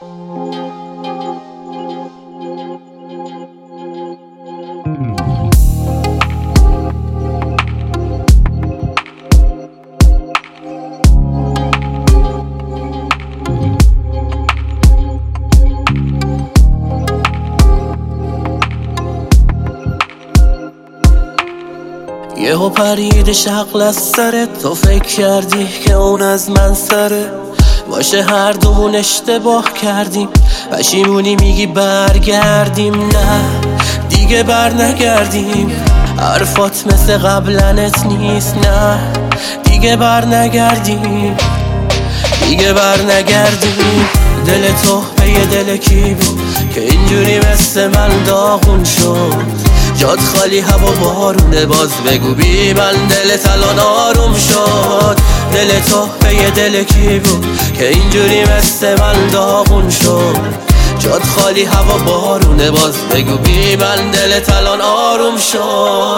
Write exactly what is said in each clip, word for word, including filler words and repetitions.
یهو پرید شغل از سرت، تو فکر کردی که اون از من سره، باشه هر دومون اشتباه کردیم، پشیمونی میگی برگردیم، نه دیگه بر نگردیم، حرفات مثل قبلنت نیست، نه دیگه بر نگردیم، دیگه بر نگردیم. دل تو به دل کی بود که اینجوری مثل من داغون شد؟ جاد خالی هوا بارونه، باز بگو بی من دلت الان آروم شد. دل تو به دل کی بود که اینجوری مثل من داغون شد؟ جاد خالی هوا بارونه، باز بگو بی من دلت الان آروم شد.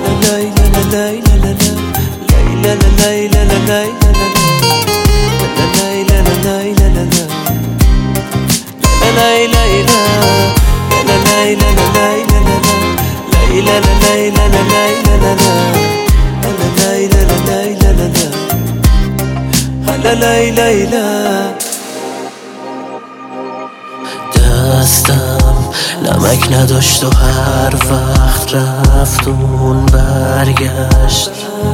دستم نمک نداشت و هر وقت رفتون برگشت،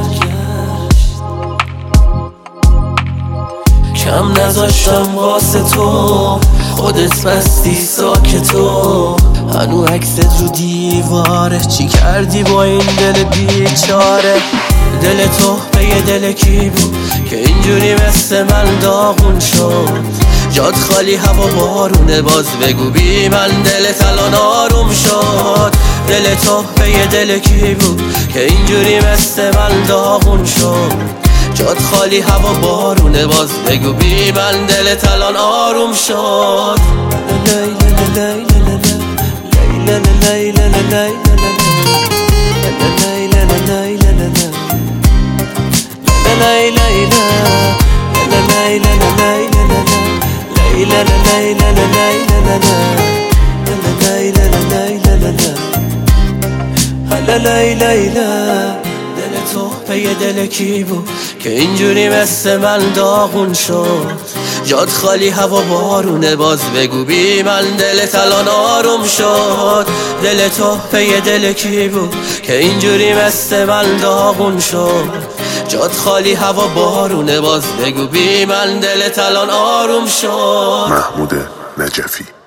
کم نذاشتم واسه تو، خودت بستی ساکتو، هنو عکست رو دیواره، چی کردی با این دل بیچاره؟ دل تو به دل کی بود که اینجوری مثل من داغون شد؟ جاد خالی هوا بارونه، باز بگو بی من دلت الان آروم شد. دل تو به دل کی بود که اینجوری مثل من داغون شد؟ جاد خالی هوا بارونه، باز بگو بی من دلت الان آروم شد. دل تو به دل کی بود که اینجوری مثل من داغون شد؟ جاد خالی هوا بارونه، باز بگو بی من دلت الان آروم شد. دل تو به دل کی بود که اینجوری مثل من داغون شد؟ جاد خالی هوا بارونه، باز بگو بی من دلت الان آروم شد. محمود نجفی.